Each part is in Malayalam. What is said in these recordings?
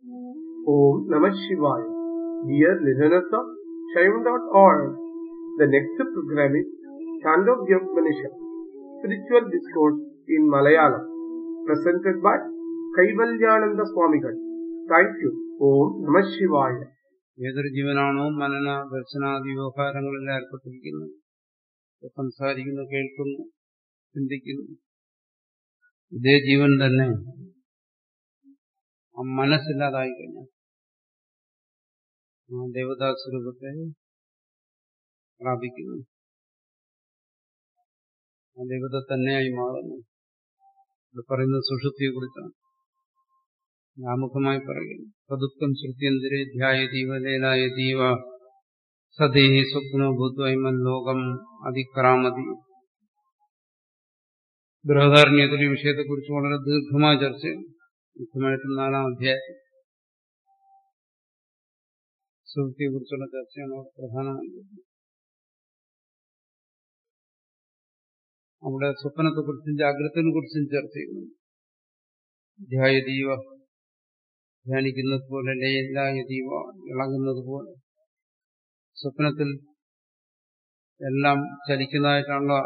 Om Namah Shivaya. Dear listeners of Shaivan.org, the next program is Chandogya Upanishad, Spiritual Discourse in Malayalam, presented by Kaivalyananda Swamigal. Thank you. Om Namah Shivaya. ഏതൊരു ജീവനാണോ മനന ദർശനാദി വ്യവഹാരങ്ങളിൽ ഏർപ്പെട്ടിരിക്കുന്നു, സംസാരിക്കുന്നു, കേൾക്കുന്നു, ചിന്തിക്കുന്നു, ഇതേ ജീവൻ തന്നെ ആ മനസ്സില്ലാതായി കഴിഞ്ഞാൽ ആ ദേവതാ സ്വരൂപത്തെ പ്രാപിക്കുന്നു, ആ ദേവത തന്നെയായി മാറുന്നു. ഇത് പറയുന്നത് സുഷുപ്തിയെ കുറിച്ചാണ്. ആമുഖമായി പറയുന്നു. സദുഃഖം ശ്രുത്യന്തിരെ ധ്യായതീവ ലേലായതീവ സദേഹി സ്വപ്നോ ഭൂത്വൈമൻ ലോകം അതിക്രാമതി. ബൃഹദാരണ്യത്തിൽ ഈ വിഷയത്തെക്കുറിച്ച് വളരെ ദീർഘമായ ചർച്ചയാണ്. മുഖ്യമായിട്ടും 4-ാം അധ്യായം സുഷുപ്തിയെ കുറിച്ചുള്ള ചർച്ചയാണ് അവിടെ പ്രധാനമായിട്ടുള്ളത്. അവിടെ സ്വപ്നത്തെക്കുറിച്ചും ജാഗ്രതയെ കുറിച്ചും ചർച്ച ചെയ്യുന്നു. ധ്യായതീവ, ധ്യാനിക്കുന്നത് പോലെ, ലയലായതീവ, ഇളകുന്നത് പോലെ. സ്വപ്നത്തിൽ എല്ലാം ചലിക്കുന്നതായിട്ടാണല്ലോ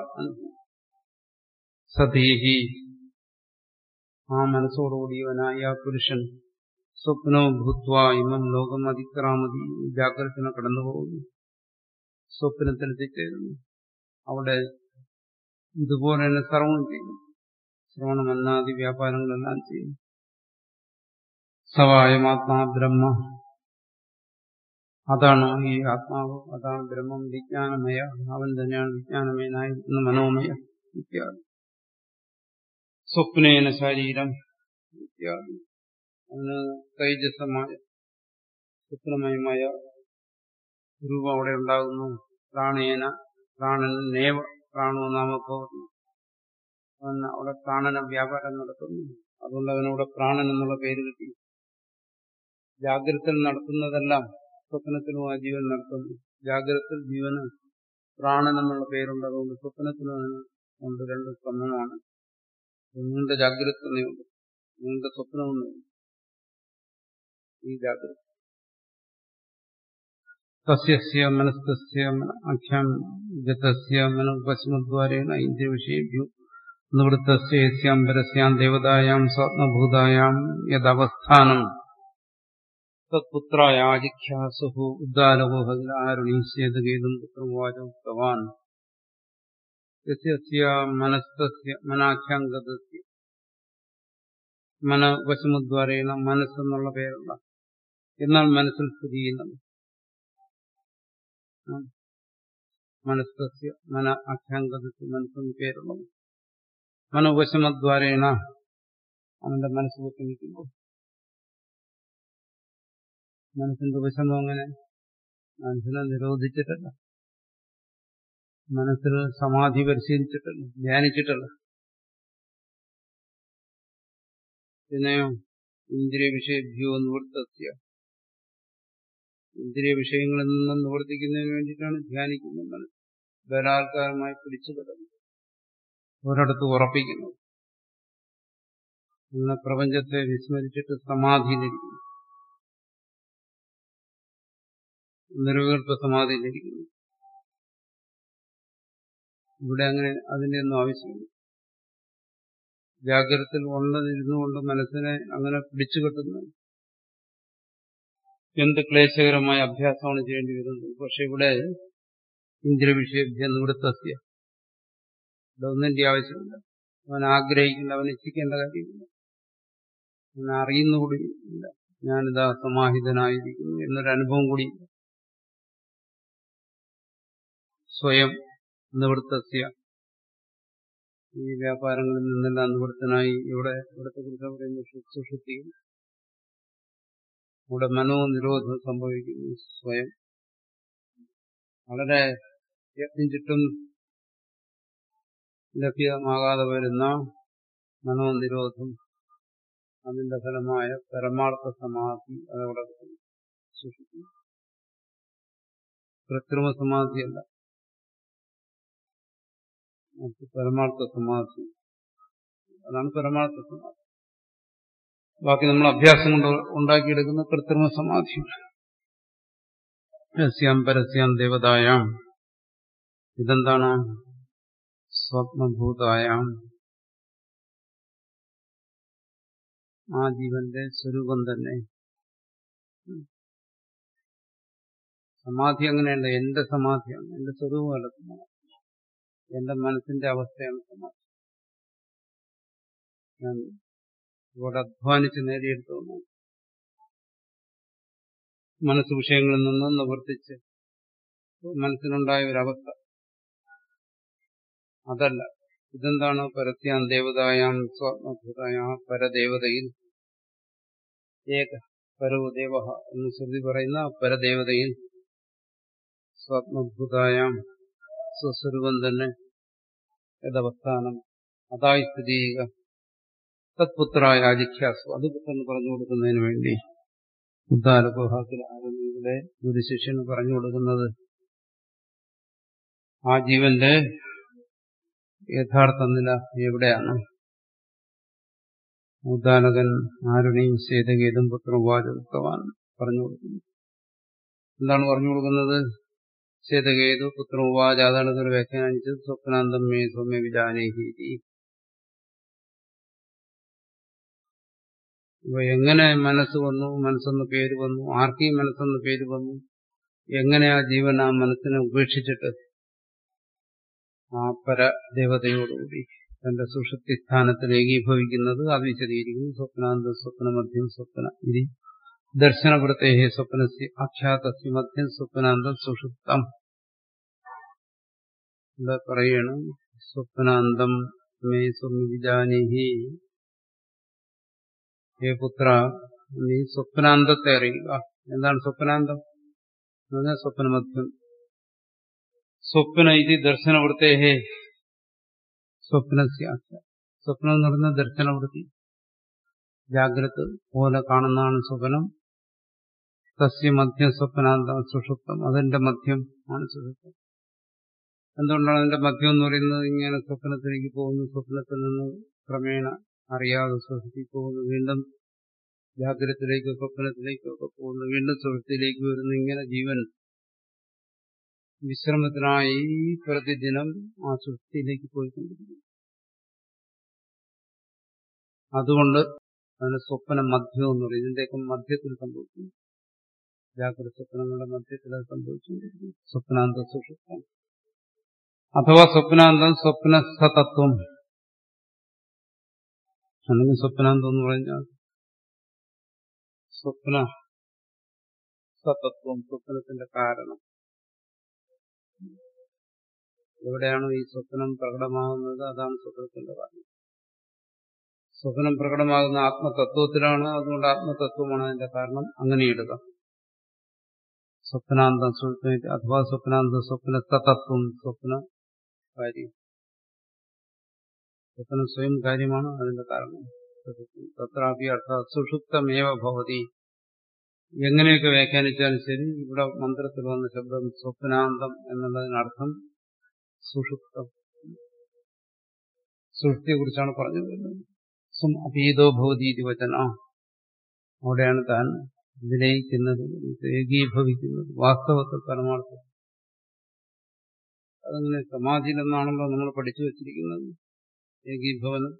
സതീഹി, ആ മനസ്സോടുകൂടിയവനായ ആ പുരുഷൻ സ്വപ്നോ ഭൂത്വ ഇമം ലോകം അതിക്രാമതി, ജാഗ്രതനെ കടന്നുപോകുന്നു, സ്വപ്നത്തിൽ എത്തിച്ചേരുന്നു. അവിടെ ഇതുപോലെ തന്നെ സർവം ചെയ്യുന്നു, ശ്രവണമന്നാദി വ്യാപാരങ്ങളെല്ലാം ചെയ്യുന്നു. സവായമാത്മാ ബ്രഹ്മ, അതാണ് ഈ ആത്മാവ്, അതാണ് ബ്രഹ്മം, വിജ്ഞാനമയ, അവൻ തന്നെയാണ് വിജ്ഞാനമയനായിരിക്കുന്ന മനോമയ ഇത്യാദി. സ്വപ്നേന ശരീരം ഇത്യാദി. അതിന് തൈജസമായ സ്വപ്നമയമായ രൂപം അവിടെ ഉണ്ടാകുന്നു. പ്രാണേന, പ്രാണനേവ പ്രാണോ നാമഭവതി, അവൻ അവിടെ പ്രാണന വ്യാപാരം നടത്തുന്നു. അതുകൊണ്ട് അവനവിടെ പ്രാണൻ എന്നുള്ള പേര് കിട്ടി. ജാഗ്രതയിൽ നടത്തുന്നതെല്ലാം സ്വപ്നത്തിലും ആ ജീവൻ നടത്തുന്നു. ജാഗ്രതയിൽ ജീവന് പ്രാണൻ എന്നുള്ള പേരുണ്ട്. അതുകൊണ്ട് സ്വപ്നത്തിലും അതിന് ഉണ്ട്. രണ്ട് സമമാണ്. നീണ്ട ജാഗ്രതയുണ്ട്, നീണ്ട സ്വപ്നമൊന്നുമില്ല ഈ ജാഗ്രത. തസ്യ മനസ്തസ്യ അഖ്യം ഗതസ്യ മനോപശ്മദ്വാരേണ ഇന്ദ്രിയവിഷയേഭ്യോ നിവൃത്തസ്യാം പരസ്യാം ദേവതായാം സ്വാത്മഭൂതായാം യദവസ്ഥാനം തത്പുത്രായ ആജിഖ്യാസുഹു ഉദ്ദാലകോ ഹരിണീശ്യേതഗേതും പുത്രവാചോക്തവാൻ. യസ്യ മനസ്തസ്യ മനാഖ്യം ഗതസ്യ, മനവശമുദ്വാരേണ, മനസ്സെന്നുള്ള പേരുള്ള, എന്നാൽ മനസ്സിൽ സ്ഥിതി ചെയ്യുന്നത്. മനസ്തസ്യ മന അഖ്യാംഗതസ്യ, മനസ്സെന്ന് പേരുള്ളത്. മനോവശമദ്വാരേണ, അവന്റെ മനസ്സ് വെച്ചിരിക്കുമ്പോൾ. മനസ്സിന്റെ വശമോ അങ്ങനെ മനസ്സിനെ നിരോധിച്ചിട്ടല്ല, മനസ്സിൽ സമാധി പരിശീലിച്ചിട്ടല്ല, ധ്യാനിച്ചിട്ടല്ല. പിന്നെയോ ഇന്ദ്രിയ വിഷയഭ്യോ നിവൃത്തസ്യ, ഇന്ദ്രിയ വിഷയങ്ങളിൽ നിന്നും നിവർത്തിക്കുന്നതിന് വേണ്ടിയിട്ടാണ് ധ്യാനിക്കുന്നത്. മനസ്സ് ബലാത്കാരമായി പിടിച്ചു കിടക്കുന്നത്, ഒരിടത്ത് ഉറപ്പിക്കുന്നത്. ഇന്ന് പ്രപഞ്ചത്തെ വിസ്മരിച്ചിട്ട് സമാധിയിലിരിക്കുന്നു, നിർവികൽപ്പ സമാധിയിലിരിക്കുന്നു. ഇവിടെ അങ്ങനെ അതിന്റെ ഒന്നും ആവശ്യമില്ല. ജാഗ്രതയിൽ ഉള്ളതിരുന്നു കൊണ്ട് മനസ്സിനെ അങ്ങനെ പിടിച്ചു കെട്ടുന്നു. എന്ത് ക്ലേശകരമായ അഭ്യാസമാണ് ചെയ്യേണ്ടി വരുന്നത്. പക്ഷെ ഇവിടെ ഇന്ദ്രിയ വിഷയഭ്യ നിവൃത്തസ്യ, ഇവിടെ ഒന്നിന്റെ ആവശ്യമില്ല. അവൻ ആഗ്രഹിക്കില്ല, അവൻ ഇച്ഛിക്കേണ്ട കാര്യമില്ല, അവൻ അറിയുന്നുകൂടിയില്ല. ഞാനിതാ സമാഹിതനായിരിക്കുന്നു എന്നൊരനുഭവം കൂടിയില്ല. സ്വയം നിവൃത്തസ്യ, ഈ വ്യാപാരങ്ങളിൽ നിന്നെല്ലാം നിവൃത്തനായി. ഇവിടത്തെ കുറിച്ച് പറയുന്ന സുഷുപ്തി, ഇവിടെ മനോനിരോധം സംഭവിക്കുന്നു. സ്വയം വളരെ യത്നിച്ചിട്ടും ലഭ്യമാകാതെ വരുന്ന മനോനിരോധം, അതിന്റെ ഫലമായ പരമാർത്ഥ സമാധി, അതവിടെ സുഷുപ്തി. കൃത്രിമ സമാധിയല്ല, പരമാർത്ഥ സമാധി. അതാണ് പരമാർത്ഥ സമാധി. ബാക്കി നമ്മൾ അഭ്യാസം കൊണ്ട് ഉണ്ടാക്കിയെടുക്കുന്ന കൃത്രിമ സമാധിയാണ്. യസ്യാം പരസ്യാം ദേവതായാം, ഇതെന്താണ്? സ്വപ്നഭൂതായാം, ആ ജീവന്റെ സ്വരൂപം തന്നെ. സമാധി അങ്ങനെയല്ല, എന്റെ സമാധിയാണ്, എന്റെ സ്വരൂപമല്ല സമാധി, എന്റെ മനസ്സിന്റെ അവസ്ഥയാണ് സമാധി. ഞാൻ ഇവിടെ അധ്വാനിച്ച് നേടിയെടുത്തു മനസ്സ് വിഷയങ്ങളിൽ നിന്ന് നിവർത്തിച്ച് മനസ്സിനുണ്ടായ ഒരവസ്ഥ അതല്ല. ഇതെന്താണ്? പരസ്യാം ദേവതായാം സ്വാത്മഭൂതായാം, പരദേവതയിൽ ഏക പരോ ദേവ എന്ന് ശ്രുതി പറയുന്ന പരദേവതയിൽ സ്വാത്മഭൂതായാം സ്വസ്വരൂപം തന്നെ യഥവസ്ഥാനം അതായി സ്ഥിതി ചെയ്യുക. തത്പുത്രായ ജിഖ്യാസു, അത് പുത്രന് പറഞ്ഞു കൊടുക്കുന്നതിന് വേണ്ടി ഉദ്ദാലകോഹാത്തിൽ ആരംഭിയുടെ ഒരു ശിഷ്യന് പറഞ്ഞു കൊടുക്കുന്നത് ആ ജീവന്റെ യഥാർത്ഥ നില എവിടെയാണ്. ഉദ്ദാലകൻ ആരുടെയും ശേതകേതും പുത്രവാചകവാൻ പറഞ്ഞു കൊടുക്കുന്നു. എന്താണ് പറഞ്ഞു കൊടുക്കുന്നത്? ശേതകേതു പുത്രവാച, അതാണ് ഇതൊരു വ്യാഖ്യാനിച്ചത്. സ്വപ്നാന്തം മേ സൗമ്യ വിജാനേഹി. അപ്പൊ എങ്ങനെ മനസ്സ് വന്നു, മനസ്സെന്ന് പേര് വന്നു, ആർക്കും മനസ്സെന്ന് പേര് വന്നു, എങ്ങനെ ആ ജീവൻ ആ മനസ്സിനെ ഉപേക്ഷിച്ചിട്ട് ആ പരദേവതയോടുകൂടി തന്റെ സുഷുപ്തി സ്ഥാനത്തിൽ ഏകീഭവിക്കുന്നത് അത് വിശദീകരിക്കുന്നു. സ്വപ്നാന്തം സ്വപ്നമധ്യം സ്വപ്ന ഇതി ദർശനവൃത്തേഹി സ്വപ്നസ്യ ആഖ്യാതസ്യ മധ്യം സ്വപ്നാന്തം സുഷുപ്തം. ഇവിടെ പറയണം, സ്വപ്നാന്തം മേ സ്വമിജാനേഹി, ഹേ പുത്ര, നീ സ്വപ്നാന്തത്തെ അറിയുക. എന്താണ് സ്വപ്നാന്തം? സ്വപ്നമധ്യം. സ്വപ്ന ഇതി ദർശനവൃത്തേഹേ, സ്വപ്നസ്യ, സ്വപ്നം എന്ന് പറയുന്ന ദർശനവൃത്തി, ജാഗ്രത പോലെ കാണുന്നതാണ് സ്വപ്നം. തസ്യ മധ്യം സ്വപ്നാന്തം സുഷുപ്തം, അതിന്റെ മധ്യം ആണ് സുഷുപ്തം. എന്തുകൊണ്ടാണ് അതിന്റെ മധ്യം എന്ന് പറയുന്നത്? ഇങ്ങനെ സ്വപ്നത്തിലേക്ക് പോകുന്നു, സ്വപ്നത്തിൽ നിന്ന് ക്രമേണ അറിയാതെ സുഷുപ്തി പോകുന്നു, വീണ്ടും ജാഗ്രതത്തിലേക്കോ സ്വപ്നത്തിലേക്കോ ഒക്കെ പോകുന്നു, വീണ്ടും സുഷുപ്തിയിലേക്ക് വരുന്നു. ഇങ്ങനെ ജീവൻ വിശ്രമത്തിനായി പ്രതിദിനം ആ സുഷുപ്തിയിലേക്ക് പോയിക്കൊണ്ടിരിക്കുന്നു. അതുകൊണ്ട് അതിന് സ്വപ്ന മധ്യം എന്ന് പറയും. ഇതിന്റെയൊക്കെ മധ്യത്തിൽ സംഭവിക്കുന്നു, ജാഗ്രത സ്വപ്നങ്ങളുടെ മധ്യത്തിൽ അത് സംഭവിച്ചുകൊണ്ടിരിക്കുന്നു. സ്വപ്നാന്തം സുഷുപ്തം അഥവാ സ്വപ്നാന്തം സ്വപ്നസതത്വം, അല്ലെങ്കിൽ സ്വപ്നാന്തം എന്ന് പറഞ്ഞാൽ സ്വപ്ന സതത്വം, സ്വപ്നത്തിന്റെ കാരണം. എവിടെയാണോ ഈ സ്വപ്നം പ്രകടമാകുന്നത് അതാണ് സ്വപ്നത്തിന്റെ കാരണം. സ്വപ്നം പ്രകടമാകുന്ന ആത്മതത്വത്തിലാണ്, അതുകൊണ്ട് ആത്മതത്വമാണ് അതിന്റെ കാരണം. അങ്ങനെ എടുക്കാം. സ്വപ്നാന്തം അഥവാ സ്വപ്നാന്തം സ്വപ്നതത്വം, സ്വപ്ന കാര്യം. സ്വപ്നം സ്വയം കാര്യമാണ്, അതിന്റെ കാരണം. തത്രാപി അർത്ഥാത് സുഷുപ്തമേവ ഭവതി. എങ്ങനെയൊക്കെ വ്യാഖ്യാനിച്ചാലും ശരി, ഇവിടെ മന്ത്രത്തിൽ വന്ന ശബ്ദം സ്വപ്നാന്തം എന്നുള്ളതിനർത്ഥം സുഷുപ്തം, സുഷുപ്തിയെ കുറിച്ചാണ് പറഞ്ഞു വരുന്നത്. അപീതോ ഭവതീതി വചന, അവിടെയാണ് താൻ വിലയിക്കുന്നത്, ഏകീഭവിക്കുന്നത്, വാസ്തവത്തിൽ പരമാർത്ഥം. അതങ്ങനെ സമാധിയിലെന്നാണല്ലോ നമ്മൾ പഠിച്ചു വച്ചിരിക്കുന്നത്, ഏകീഭവനം.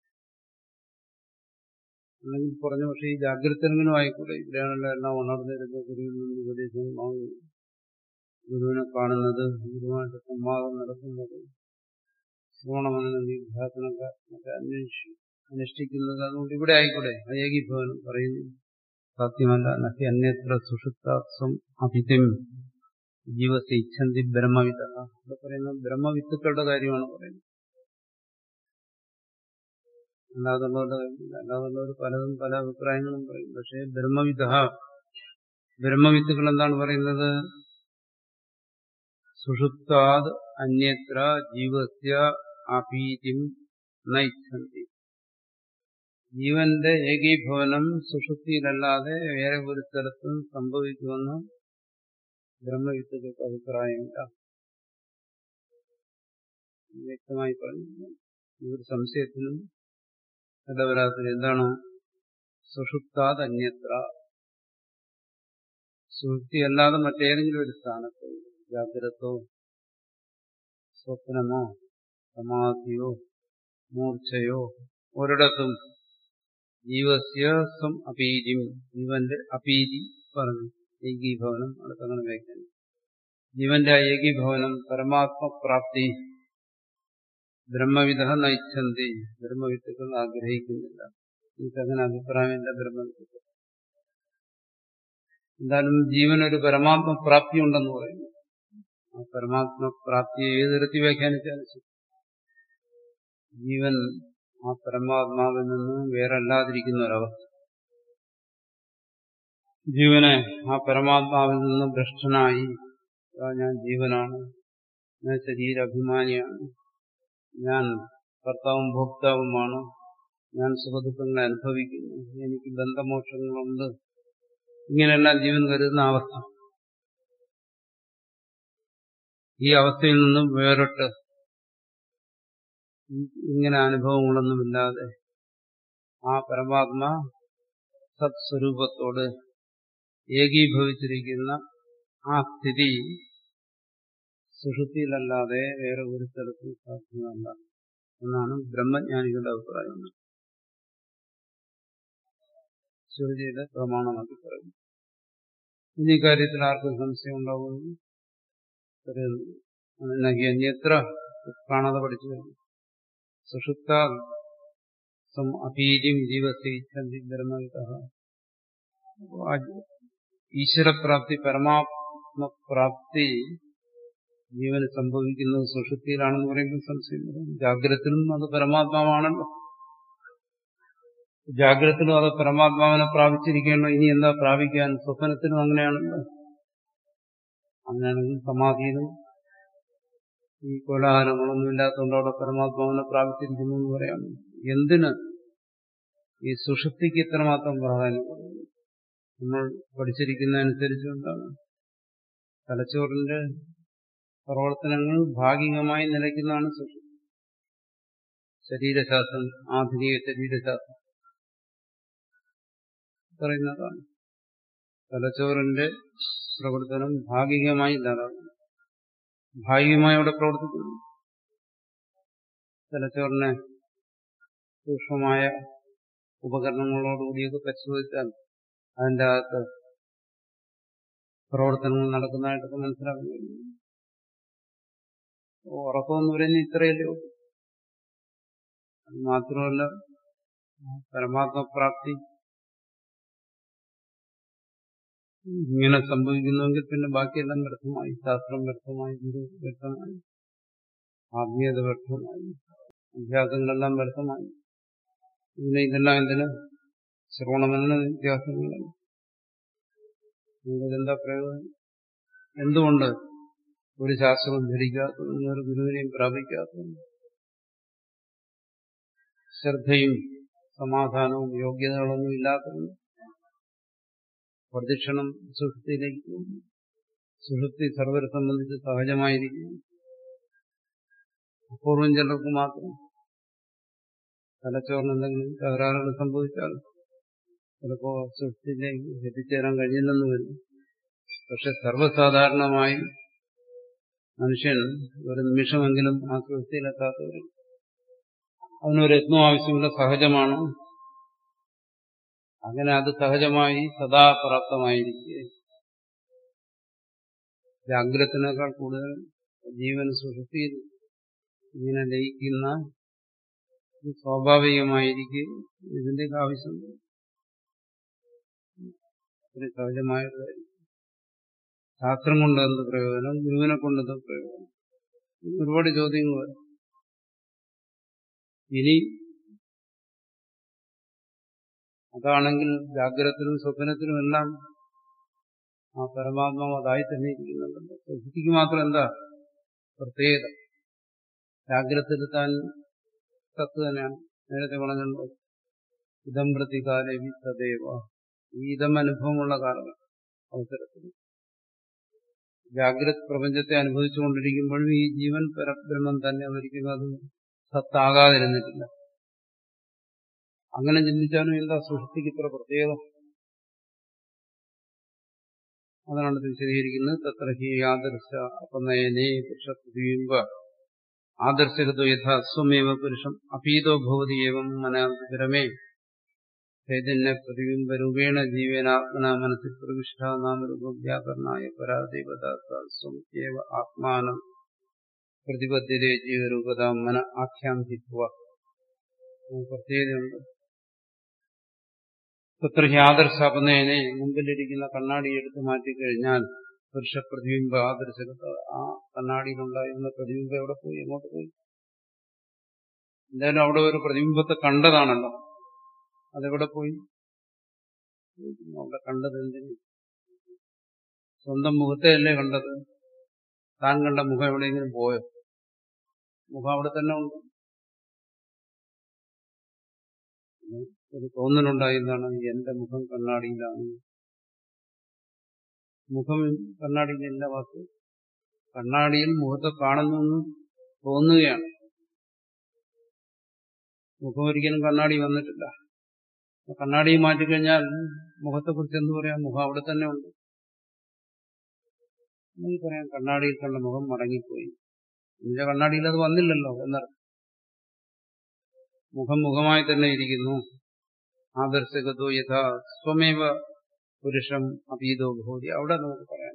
അല്ലെങ്കിൽ പറഞ്ഞ, പക്ഷേ ഈ ജാഗ്രതയെങ്കിലും ആയിക്കൂടെ? ഇവിടെയാണല്ലോ എല്ലാം ഉണർന്നിരുന്ന ഗുരുവിൽ നിന്ന് ഉപദേശം വാങ്ങുന്നത്, ഗുരുവിനെ കാണുന്നത്, ഗുരുവായിട്ട് സംവാദം നടത്തുന്നത്, ശ്രവണമനധ്യാസനമൊക്കെ അനുഷ്ഠിക്കുന്നത്. അതുകൊണ്ട് ഇവിടെ ആയിക്കൂടെ? ഏകീഭവനം പറയുന്നു. സത്യമല്ല. നഹി അന്യത്ര സുഷുപ്താത്സം അഭിതിം ജീവസെ ഇച്ഛന്തി ബ്രഹ്മവിത്ത. ഇവിടെ പറയുന്നത് ബ്രഹ്മവിത്തുക്കളുടെ കാര്യമാണ് പറയുന്നത്, അല്ലാതുള്ളവർ പലതും പല അഭിപ്രായങ്ങളും പറയും. പക്ഷേ ബ്രഹ്മവിത്തുകൾ എന്താണ് പറയുന്നത്? സുഷുപ്താത് അന്യത്ര ജീവസ്യ അഭീതിം നയിച്ഛന്തി. ജീവന്റെ ഏകീഭവനം സുഷുപ്തിയിലല്ലാതെ വേറെ ഒരു സ്ഥലത്തും സംഭവിക്കുമെന്ന് ബ്രഹ്മവിത്തുകൾക്ക് അഭിപ്രായമില്ല. വ്യക്തമായി പറഞ്ഞു. ഈ ഒരു സംശയത്തിനും ഇടവരാത്തത്. എന്താണ്? സുഷുപ്താത് അന്യത്ര. സുഷുപ്തി അല്ലാതെ മറ്റേതെങ്കിലും ഒരു സ്ഥാനത്ത്, ജാഗ്രതോ സ്വപ്നമോ സമാധിയോ മൂർച്ഛയോ ഒരിടത്തും ജീവസ്യ സ്വം അപീതിം, ജീവന്റെ അപീതി പറഞ്ഞു, ഏകീഭവനം, അടുത്തങ്ങനെ വ്യാഖ്യാനം. ജീവന്റെ ഏകീഭവനം പരമാത്മപ്രാപ്തി ബ്രഹ്മവിദ നയിച്ചന്തി, ബ്രഹ്മവിത്തുക്കൾ ആഗ്രഹിക്കുന്നില്ല. എനിക്കങ്ങനെ അഭിപ്രായമില്ല ബ്രഹ്മവിത്തുക്കൾ. എന്തായാലും ജീവനൊരു പരമാത്മപ്രാപ്തി ഉണ്ടെന്ന് പറയുന്നു. ആ പരമാത്മപ്രാപ്തിയെ ഏത് തരത്തിൽ വ്യാഖ്യാനിച്ചാലും ശരി, ജീവൻ ആ പരമാത്മാവിൽ നിന്ന് വേറല്ലാതിരിക്കുന്ന ഒരവസ്ഥ, ജീവനെ ആ പരമാത്മാവിൽ നിന്ന് ഭ്രഷ്ടനായി, ഞാൻ ജീവനാണ്, ഞാൻ ശരീരാഭിമാനിയാണ്, ഞാൻ കർത്താവും ഭോക്താവുമാണ്, ഞാൻ സുഖദുഃഖങ്ങളെ അനുഭവിക്കുന്നു, എനിക്ക് ബന്ധമോക്ഷങ്ങളുണ്ട്, ഇങ്ങനെയെല്ലാം ജീവൻ കരുതുന്ന അവസ്ഥ. ഈ അവസ്ഥയിൽ നിന്നും വേറിട്ട് ഇങ്ങനെ അനുഭവങ്ങളൊന്നുമില്ലാതെ ആ പരമാത്മ സത്സ്വരൂപത്തോട് ഏകീഭവിച്ചിരിക്കുന്ന ആ സ്ഥിതി സുഷുപ്തിയിലല്ലാതെ വേറെ ഒരു സ്ഥലത്തും സാധ്യമല്ല എന്നാണ് ബ്രഹ്മജ്ഞാനികളുടെ അഭിപ്രായം. ശ്രുതിയുടെ പ്രമാണമാക്കി പറയുന്നു. ഇനി കാര്യത്തിൽ ആർക്കും സംശയം ഉണ്ടാവുമെന്ന് പറയുന്നു. അന്യത്ര കാണാതെ പഠിച്ചു വരുന്നു. സുഷുപ്ത അപീതിം ജീവത്തെ ഇച്ഛന്തി ബ്രഹ്മവിദ. ഈശ്വരപ്രാപ്തി, പരമാത്മപ്രാപ്തി ജീവന് സംഭവിക്കുന്നത് സുഷുപ്തിയിലാണെന്ന് പറയുമ്പോൾ സംശയം വരും. ജാഗ്രതത്തിലും അത് പരമാത്മാവാണല്ലോ, ജാഗ്രതത്തിലും അത് പരമാത്മാവിനെ പ്രാപിച്ചിരിക്കുകയാണോ, ഇനി എന്താ പ്രാപിക്കാൻ? സ്വപ്നത്തിലും അങ്ങനെയാണല്ലോ. അങ്ങനെയാണെങ്കിൽ സമാധിയിലും ഈ കോലാഹലങ്ങളൊന്നും ഇല്ലാത്തതുകൊണ്ട് അവിടെ പരമാത്മാവിനെ പ്രാപിച്ചിരിക്കുന്നു എന്ന് പറയാം. എന്തിന് ഈ സുഷുപ്തിക്ക് ഇത്രമാത്രം പ്രാധാന്യം കൊടുക്കുന്നു? നമ്മൾ പഠിച്ചിരിക്കുന്നതനുസരിച്ച് എന്താണ്, തലച്ചോറിന്റെ പ്രവർത്തനങ്ങൾ ഭാഗികമായി നിലയ്ക്കുന്നതാണ് സുഷുപ്തി. ശരീരശാസ്ത്രം, ആധുനിക ശരീരശാസ്ത്രം പറയുന്നതാണ്. തലച്ചോറിന്റെ പ്രവർത്തനം ഭാഗികമായി ഇല്ലാതാകുന്നു, ഭാഗികമായി അവിടെ പ്രവർത്തിക്കുന്നു. തലച്ചോറിനെ സൂക്ഷ്മമായ ഉപകരണങ്ങളോടുകൂടിയൊക്കെ പരിശോധിച്ചാൽ അതിൻ്റെ അകത്ത് പ്രവർത്തനങ്ങൾ നടക്കുന്നതായിട്ടൊക്കെ മനസ്സിലാക്കാൻ കഴിയും. ഉറക്കമെന്ന് പറയുന്നത് ഇത്രയല്ലേ ഉള്ളൂ. അത് മാത്രമല്ല, പരമാത്മപ്രാപ്തി ഇങ്ങനെ സംഭവിക്കുന്നുവെങ്കിൽ പിന്നെ ബാക്കിയെല്ലാം വ്യർത്ഥമായി. ശാസ്ത്രം വ്യർത്ഥമായി, ഗുരു വ്യർത്ഥമായി, ആത്മീയത വ്യർത്ഥമായി, അഭ്യാസങ്ങളെല്ലാം വ്യർത്ഥമായി. പിന്നെ ഇതെല്ലാം എന്തിന്? ശ്രവണമെന്ന വ്യത്യാസങ്ങളാണ്. എന്താ പ്രയോജനം? എന്തുകൊണ്ട് ഒരു ശാസ്ത്രവും ധരിക്കാത്തതും ഒരു ഗുരുവിനെയും പ്രാപിക്കാത്തതും? ശ്രദ്ധയും സമാധാനവും യോഗ്യതകളൊന്നും ഇല്ലാത്തതും പ്രദക്ഷിണം സുഷുപ്തിയിലേക്ക് പോകുന്നു. സുഷുപ്തി സർവരെ സംബന്ധിച്ച് സഹജമായിരിക്കുന്നു. അപൂർവം ചിലർക്ക് മാത്രം തലച്ചോറിന് എന്തെങ്കിലും തകരാറുകൾ സംഭവിച്ചാൽ ചിലപ്പോൾ സുഷുപ്തിയിലേക്ക് എത്തിച്ചേരാൻ കഴിയില്ലെന്ന് വരും. പക്ഷെ സർവ്വസാധാരണമായി മനുഷ്യൻ ഒരു നിമിഷമെങ്കിലും ആ സുഷുപ്തിയിലെത്താത്തവരും അതിനൊരു യത്നം ആവശ്യമില്ല, സഹജമാണ്. അങ്ങനെ അത് സഹജമായി സദാ പ്രാപ്തമായിരിക്കെ ജാഗ്രതത്തിനേക്കാൾ കൂടുതൽ ജീവൻ സുഷുപ്തിയിൽ ഇങ്ങനെ ലയിക്കുന്ന സ്വാഭാവികമായിരിക്കെ ഇതിന്റെയൊക്കെ ആവശ്യമുണ്ട്. ഒരു സഹജമായ ശാസ്ത്രം കൊണ്ട് എന്ത് പ്രയോജനം, ഗുരുവിനെ കൊണ്ട് എന്ത് പ്രയോജനം? ഒരുപാട് ചോദ്യങ്ങൾ വരും. ഇനി അതാണെങ്കിൽ ജാഗ്രതത്തിലും സ്വപ്നത്തിലും എല്ലാം ആ പരമാത്മാവ് അതായി തന്നെ ഇരിക്കുന്നുണ്ടല്ലോ. സുഷുപ്തിക്ക് മാത്രം എന്താ പ്രത്യേകത? ജാഗ്രതത്തിൽ താൻ സത്ത് തന്നെയാണ്. നേരത്തെ പറഞ്ഞല്ലോ, ഇതം പ്രതികാലേ തദേവ. ഈ ഇതം അനുഭവമുള്ള കാരണം അവസരത്തിൽ ജാഗ്രത പ്രപഞ്ചത്തെ അനുഭവിച്ചുകൊണ്ടിരിക്കുമ്പോഴും ഈ ജീവൻ പരബ്രഹ്മം തന്നെ ഒരിക്കലും അത് സത്താകാതിരുന്നിട്ടില്ല. അങ്ങനെ ചിന്തിച്ചാലും എന്താ സുഷുപ്തിക്ക് ഇത്ര പ്രത്യേകത? അതാണ് ഇത് വിശദീകരിക്കുന്നത്. തത്ര ഹി ആദർശ അപനയനേ പുരുഷപ്രതിബിംബ ആദർശകതോ യഥാ സ്വമേവ പുരുഷം അപീതോ ഭവതി ഏവം മനാന്തരമേ ചൈതന്യ പ്രതിബിംബരൂപേണ ജീവനാത്മന മനസ്സിൽ പ്രവിഷ്ട നാമരൂപ വ്യാകരണായ പരാദേവത സ്വമേവ ആത്മാനം പ്രതിബദ്ധതേ ജീവരൂപത മന ആഖ്യാന്തിത്വ. പ്രത്യേകതയുണ്ട്. തത്ര ഹി ആദർശാപനയനെ മുമ്പിലിരിക്കുന്ന കണ്ണാടി എടുത്ത് മാറ്റിക്കഴിഞ്ഞാൽ പുരുഷ പ്രതിബിംബ ആദർശകത, ആ കണ്ണാടിയിലുണ്ടായിരുന്ന പ്രതിബിംബം എവിടെ പോയി? എങ്ങോട്ട് പോയി? എന്തായാലും അവിടെ ഒരു പ്രതിബിംബത്തെ കണ്ടതാണല്ലോ, അതെവിടെ പോയി? അവിടെ കണ്ടത് എന്തിന്? സ്വന്തം മുഖത്തെയല്ലേ കണ്ടത്? താൻ കണ്ട മുഖം എവിടെയെങ്കിലും പോയോ? മുഖം അവിടെ തന്നെ ഉണ്ട്. ഒരു തോന്നലുണ്ടായിരുന്നാണ് എന്റെ മുഖം കണ്ണാടിയിലാണ്. മുഖം കണ്ണാടിയിലല്ല വാക്ക്. കണ്ണാടിയിൽ മുഖത്തെ കാണുന്നു തോന്നുകയാണ്. മുഖം ഒരിക്കലും കണ്ണാടി വന്നിട്ടില്ല. കണ്ണാടി മാറ്റിക്കഴിഞ്ഞാൽ മുഖത്തെക്കുറിച്ച് എന്ത് പറയാം? മുഖം അവിടെ തന്നെ ഉണ്ട്. എനിക്ക് പറയാം കണ്ണാടിയിൽ കണ്ട മുഖം മടങ്ങിപ്പോയി. നിന്റെ കണ്ണാടിയിൽ അത് വന്നില്ലല്ലോ എന്നർത്ഥം. മുഖം മുഖമായി തന്നെ ഇരിക്കുന്നു. ആദർശകതോ യഥാ സ്വമേവ പുരുഷം അപീതോ ഭൂതി. അവിടെ നമുക്ക് പറയാൻ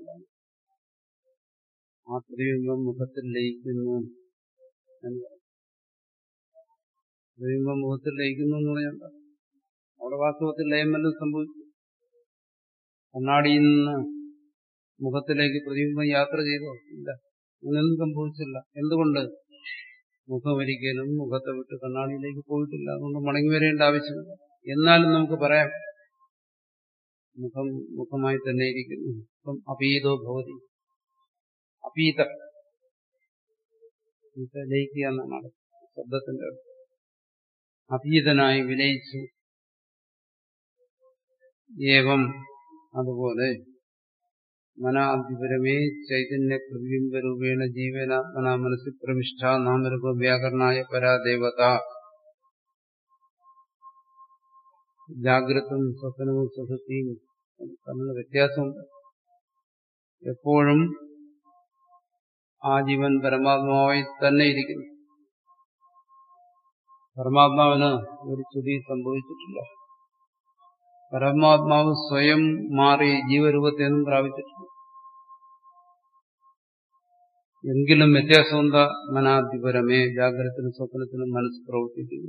ആ പ്രതിബിംബം മുഖത്തിൽ ലയിക്കുന്നു എന്ന് പറയും. പ്രതിബിംബം മുഖത്തിൽ ലയിക്കുന്നു എന്ന് പറഞ്ഞാൽ അവിടെ വാസ്തവത്തിൽ ലയം വല്ലതും സംഭവിച്ചു. കണ്ണാടിയിൽ നിന്ന് മുഖത്തിലേക്ക് പ്രതിബിംബം യാത്ര ചെയ്തോ? ഇല്ല, അങ്ങനെയൊന്നും സംഭവിച്ചില്ല. എന്തുകൊണ്ട്? മുഖം ഒരിക്കലും മുഖത്തെ വിട്ട് കണ്ണാടിയിലേക്ക് പോയിട്ടില്ല. അതുകൊണ്ട് മടങ്ങി വരേണ്ട ആവശ്യമില്ല. എന്നാലും നമുക്ക് പറയാം മുഖം മുഖമായി തന്നെ ഇരിക്കുന്നു. ഇപ്പം അപീതോ ഭവതി. അപീത ലയിക്കുക എന്നാണ് ശബ്ദത്തിന്റെ അർത്ഥം. അപീതനായി വിലയിച്ചു. ഏവം അതുപോലെ മനാധിപരമേ ചൈതന്യ പ്രതിബിംബരൂപേണ ജീവനാത്മന മനസ്സിൽ പ്രവിഷ്ട നാമരൂപ വ്യാകരണായ പരാദേവത. ജാഗ്രതും സ്വപ്നവും സുഷുപ്തിയും തമ്മിൽ വ്യത്യാസമുണ്ട്. എപ്പോഴും ആ ജീവൻ പരമാത്മാവായി തന്നെ ഇരിക്കുന്നു. പരമാത്മാവിന് ഒരു ചുതി സംഭവിച്ചിട്ടില്ല. പരമാത്മാവ് സ്വയം മാറി ജീവരൂപത്തെയൊന്നും പ്രാപിച്ചിട്ടില്ല. എങ്കിലും വ്യത്യാസം എന്താ? മനാധിപരമേ ജാഗ്രതത്തിനും സ്വപ്നത്തിനും മനസ്സ് പ്രവർത്തിക്കുന്നു.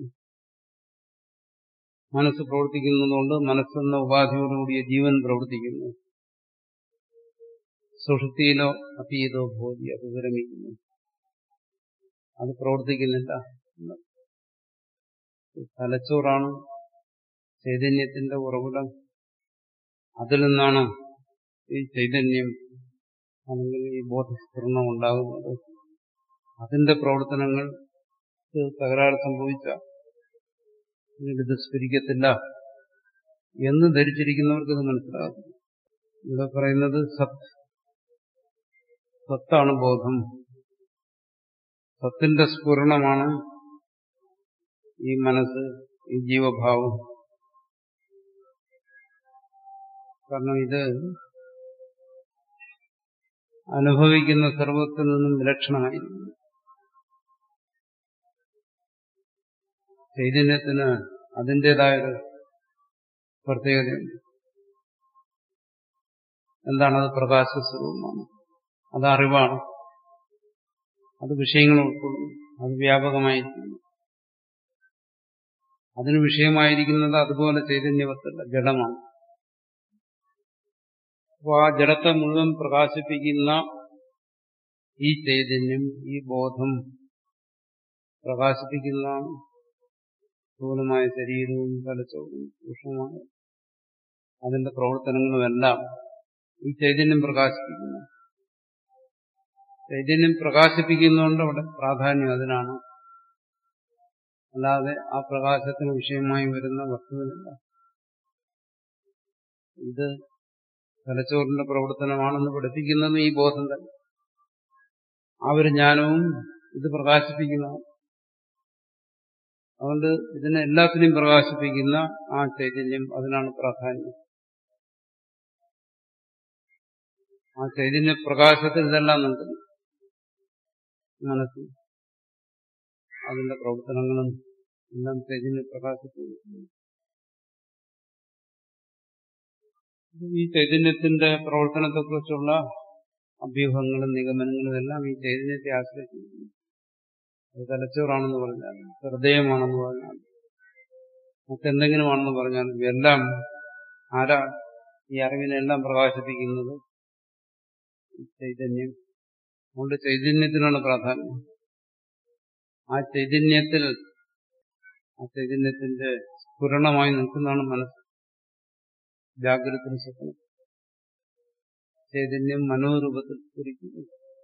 മനസ്സ് പ്രവർത്തിക്കുന്നതുകൊണ്ട് മനസ്സെന്ന ഉപാധിയോടുകൂടിയ ജീവൻ പ്രവർത്തിക്കുന്നു. സുഷുപ്തിയിലോ അപീതോ ഭോതി, അത് വിരമിക്കുന്നു. അത് പ്രവർത്തിക്കുന്നില്ല. തലച്ചോറാണ് ചൈതന്യത്തിന്റെ ഉറവിടം. അതിൽ നിന്നാണ് ഈ ചൈതന്യം അല്ലെങ്കിൽ ഈ ബോധസ്ഫുരണം ഉണ്ടാകുന്നത്. അതിന്റെ പ്രവർത്തനങ്ങൾ തകരാറ് സംഭവിച്ച ഇത് സ്ഫുരിക്കത്തില്ല എന്ന് ധരിച്ചിരിക്കുന്നവർക്ക് ഇത് മനസ്സിലാകും. ഇവിടെ പറയുന്നത് സത്താണ് ബോധം. സത്തിന്റെ സ്ഫുരണമാണ് ഈ മനസ്സ്, ഈ ജീവഭാവം. കാരണം ഇത് അനുഭവിക്കുന്ന സർവത്തിൽ നിന്നും വിലക്ഷണമായിരിക്കുന്നു. ചൈതന്യത്തിന് അതിൻ്റെതായൊരു പ്രത്യേകതയുണ്ട്. എന്താണത്? പ്രകാശസ്വരൂപമാണ്. അത് അറിവാണ്. അത് വിഷയങ്ങൾ ഉൾക്കൊള്ളുന്നു. അത് വ്യാപകമായിരിക്കുന്നു. അതിന് വിഷയമായിരിക്കുന്നത് അതുപോലെ ചൈതന്യവത്തല്ല, ജഡമാണ്. അപ്പോൾ ആ ജഡത്തെ മുഴുവൻ പ്രകാശിപ്പിക്കുന്ന ഈ ചൈതന്യം, ഈ ബോധം പ്രകാശിപ്പിക്കുന്ന സ്ഥൂലമായ ശരീരവും തലച്ചോറും സൂക്ഷ്മമായ അതിന്റെ പ്രവർത്തനങ്ങളുമെല്ലാം ഈ ചൈതന്യം പ്രകാശിപ്പിക്കുന്നു. ചൈതന്യം പ്രകാശിപ്പിക്കുന്നതുകൊണ്ട് അവിടെ പ്രാധാന്യം അതിനാണ്. അല്ലാതെ ആ പ്രകാശത്തിന് വിഷയമായി വരുന്ന വസ്തുവിനല്ല. ഇത് തലച്ചോറിന്റെ പ്രവർത്തനമാണെന്ന് പഠിപ്പിക്കുന്നത് ഈ ബോധം തന്നെ. ആ ഒരു ജ്ഞാനവും ഇത് പ്രകാശിപ്പിക്കുന്നതാണ്. അതുകൊണ്ട് ഇതിനെ എല്ലാത്തിനെയും പ്രകാശിപ്പിക്കുന്ന ആ ചൈതന്യം, അതിനാണ് പ്രാധാന്യം. ആ ചൈതന്യ പ്രകാശത്തിൽ ഇതെല്ലാം നൽകുന്നു. മനസ്സ് അതിന്റെ പ്രവർത്തനങ്ങളും എല്ലാം ചൈതന്യ പ്രകാശത്തിൽ. ഈ ചൈതന്യത്തിന്റെ പ്രവർത്തനത്തെക്കുറിച്ചുള്ള അഭ്യൂഹങ്ങളും നിഗമനങ്ങളും എല്ലാം ഈ ചൈതന്യത്തെ ആശ്രയിച്ചിരിക്കുന്നു. അത് തലച്ചോറാണെന്ന് പറഞ്ഞാലും ഹൃദയമാണെന്ന് പറഞ്ഞാലും മറ്റെന്തെങ്കിലുമാണെന്ന് പറഞ്ഞാലും എല്ലാം ആരാ ഈ അറിവിനെല്ലാം പ്രകാശിപ്പിക്കുന്നത്? ചൈതന്യം. അതുകൊണ്ട് ചൈതന്യത്തിനാണ് പ്രാധാന്യം. ആ ചൈതന്യത്തിന്റെ സ്ഫുരണമായി നിൽക്കുന്നതാണ് മനസ്സ്. ജാഗ്രത സ്വപ്നം. ചൈതന്യം മനോരൂപത്തിൽ സ്ഫുരിക്കുന്നു,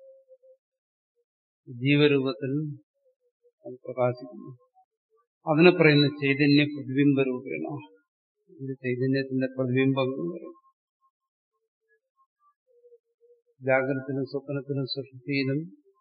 ജീവരൂപത്തിൽ അത് പ്രകാശിക്കുന്നു. അതിനെ പറയുന്ന ചൈതന്യ പ്രതിബിംബ രൂപേണ. ഇത് ചൈതന്യത്തിന്റെ പ്രതിബിംബം എന്ന് പറയും. ജാഗ്രതത്തിലും സ്വപ്നത്തിലും സുഷുപ്തിയിലും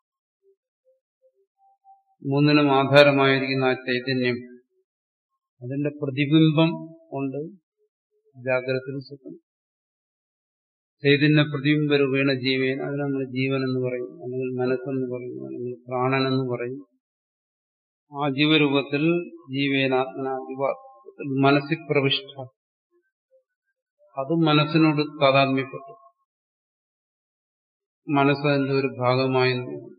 മൂന്നിനും ആധാരമായിരിക്കുന്ന ആ ചൈതന്യം, അതിന്റെ പ്രതിബിംബം കൊണ്ട് ജാഗ്രതത്തിലും സ്വപ്നം. ചൈതന്യ പ്രതിബിംബ രൂപേണ ജീവൻ, അതിന് നമ്മൾ ജീവൻ എന്ന് പറയും, അല്ലെങ്കിൽ മനസ്സെന്ന് പറയും, അല്ലെങ്കിൽ പ്രാണനെന്ന് പറയും. ആ ജീവരൂപത്തിൽ ജീവേനാത്മന മനസ്സിൽ പ്രവിഷ്ട, അത് മനസ്സിനോട് താതാത്മ്യപ്പെട്ടു. മനസ്സതിന്റെ ഒരു ഭാഗമായി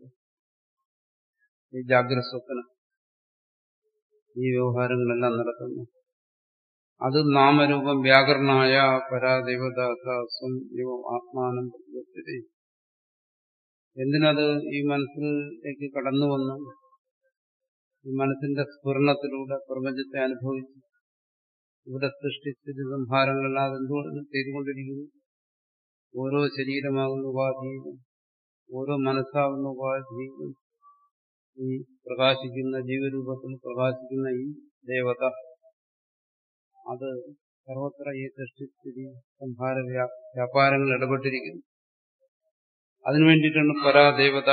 ഈ ജാഗ്രത സ്വപ്നം ഈ വ്യവഹാരങ്ങളെല്ലാം നടത്തുന്നു. അത് നാമരൂപം വ്യാകരണായ പരാദേവതാസ്വം ആത്മാനം പ്രവർത്തിതേ. എന്തിനത് ഈ മനസ്സിലേക്ക് കടന്നു വന്നു? ഈ മനസ്സിന്റെ സ്ഫുരണത്തിലൂടെ പ്രപഞ്ചത്തെ അനുഭവിച്ചു. ഇവിടെ സൃഷ്ടിസ്ഥിതി സംഹാരങ്ങളെല്ലാം അതെന്തുകൊണ്ട് ചെയ്തുകൊണ്ടിരിക്കുന്നു? ഓരോ ശരീരമാകുന്ന ഉപാധിയും ഓരോ മനസ്സാകുന്ന ഉപാധിയും ഈ പ്രകാശിക്കുന്ന ജീവരൂപത്തിൽ പ്രകാശിക്കുന്ന ഈ ദേവത, അത് സർവത്ര ഈ സൃഷ്ടിസ്ഥിതി സംഹാര വ്യാപാരങ്ങൾ ഇടപെട്ടിരിക്കുന്നു. അതിനുവേണ്ടിയിട്ടാണ് പരാദേവത.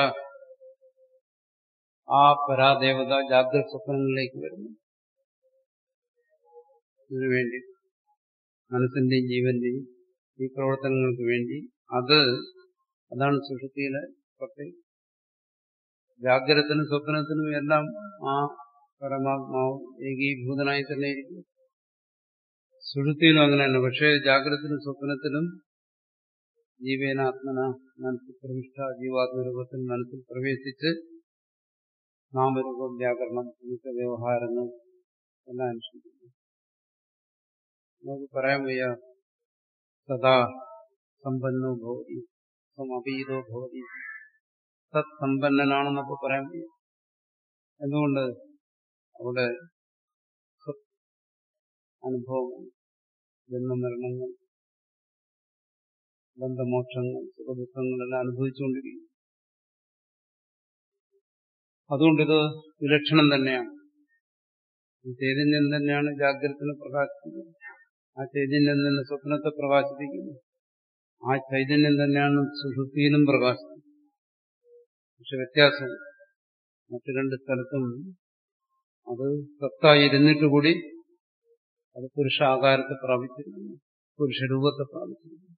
ആ പരാദേവത ജാഗ്രത സ്വപ്നങ്ങളിലേക്ക് വരുന്നു. ഇതിനുവേണ്ടി മനസ്സിന്റെയും ജീവന്റെയും ഈ പ്രവർത്തനങ്ങൾക്ക് വേണ്ടി അതാണ് സുഷുപ്തിയിലെ പ്രത്യേകം. ജാഗ്രതത്തിനും സ്വപ്നത്തിനും എല്ലാം ആ പരമാത്മാവ് ഏകീഭൂതനായി തന്നെ ഇരിക്കുന്നു. സുഷുപ്തിയിലും അങ്ങനെ തന്നെ. പക്ഷേ ജാഗ്രതത്തിനും സ്വപ്നത്തിലും ജീവേനാത്മന മനസ്സിൽ പ്രവിഷ്ട, ജീവാത്മരൂപത്തിൽ മനസ്സിൽ പ്രവേശിച്ച് നാമരൂപം വ്യാകരണം ഇന്നത്തെ വ്യവഹാരങ്ങൾ എല്ലാം അനുഷ്ഠിക്കുന്നു. നമുക്ക് പറയാൻ വയ്യ സദാ സമ്പന്നോ ഭവതി സമപീതോ ഭവതി, സത്സമ്പന്നനാണെന്നൊക്കെ പറയാൻ വയ്യ. എന്തുകൊണ്ട്? അവിടെ അനുഭവങ്ങൾ, ജന്മമരണങ്ങൾ, ബന്ധമോക്ഷങ്ങൾ, സുഖദുഃഖങ്ങളെല്ലാം അനുഭവിച്ചുകൊണ്ടിരിക്കുന്നു. അതുകൊണ്ടിത് വിലക്ഷണം തന്നെയാണ്. ഈ ചൈതന്യം തന്നെയാണ് ജാഗ്രതത്തിനെ പ്രകാശിപ്പിക്കുന്നത്. ആ ചൈതന്യം തന്നെ സ്വപ്നത്തെ പ്രകാശിപ്പിക്കുന്നു. ആ ചൈതന്യം തന്നെയാണ് സുഷുപ്തിയിലും പ്രകാശിക്കുന്നത്. പക്ഷെ വ്യത്യാസം, മറ്റു രണ്ട് സ്ഥലത്തും അത് സത്തായി ഇരുന്നിട്ട് കൂടി അത് പുരുഷാകാരത്തെ പ്രാപിച്ചിരിക്കുന്നു, പുരുഷരൂപത്തെ പ്രാപിച്ചിരിക്കുന്നു.